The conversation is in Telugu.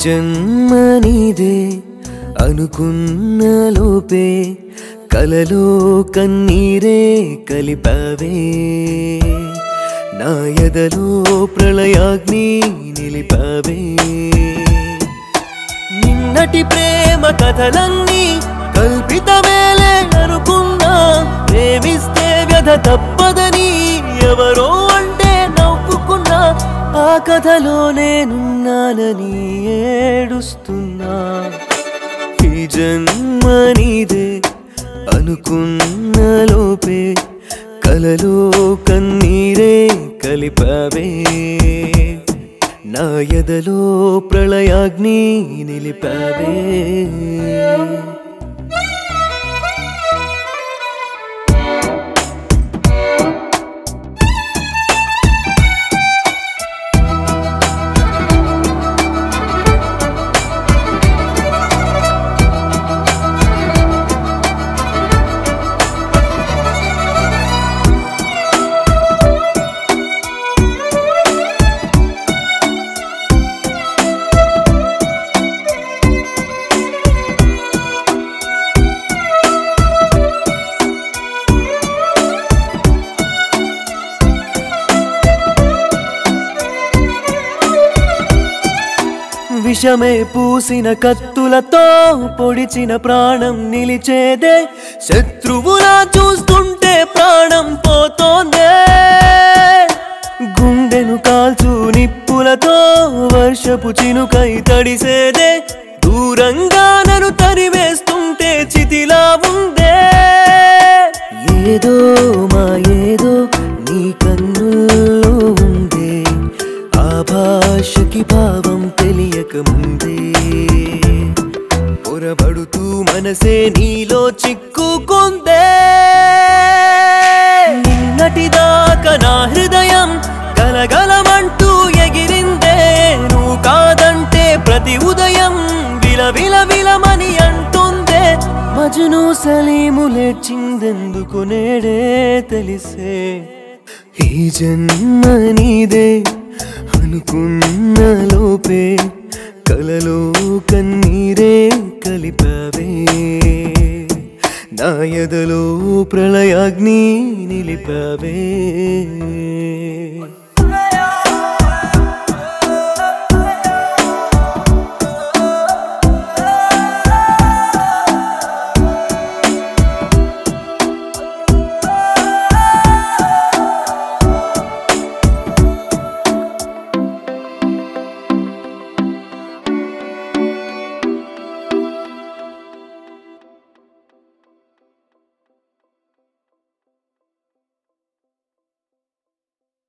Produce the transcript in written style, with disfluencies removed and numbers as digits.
జన్మ నీదే అనుకున్న లోపే కలలో కన్నీరే కలిపావే నా ఎదలో ప్రళయాగ్ని నిలిపావే నిన్నటి ప్రేమ కథలన్నీ కల్పితమేలే అనుకున్నా ప్రేమిస్తే వ్యధ తప్పదని ఎవరో అంటే నవ్వుకున్నా ఆ కథలో నేనున్నానని ఏడుస్తున్నా ఈ జన్మ నీదే అనుకున్న లోపే కలలో కన్నీరే కలిపావే నా ఎదలో ప్రళయాగ్ని నిలిపావే విషమే పూసిన కత్తులతో పొడిచిన ప్రాణం నిలిచేదే శత్రువులా చూస్తుంటే ప్రాణం పోతోందే గుండెను కాల్చు నిప్పులతో వర్షపు చినుకై తడిసేదే దూరంగా నన్ను తరివేస్తుంటే చితిలా ఉందే ఏదో మా ఏదో నీ కన్నుల్లో ఉందే ఆ భాషకి భావం తెలియక ముందే పొరబడుతూ మనసే నీలో చిక్కుకుందే నిన్నటిదాకా నా హృదయం గలగలమంటూ ఎగిరిందే నువ్వు కాదంటే ప్రతి ఉదయం విలవిలమని అంటుందే మజ్ను సలీములేచిందెందుకు నేడే తెలిసే ఈ జన్మ నీదే అనుకున్న లోపే కలలో కన్నీరే కలిపావే నా ఎదలో ప్రళయాగ్ని నిలిపావే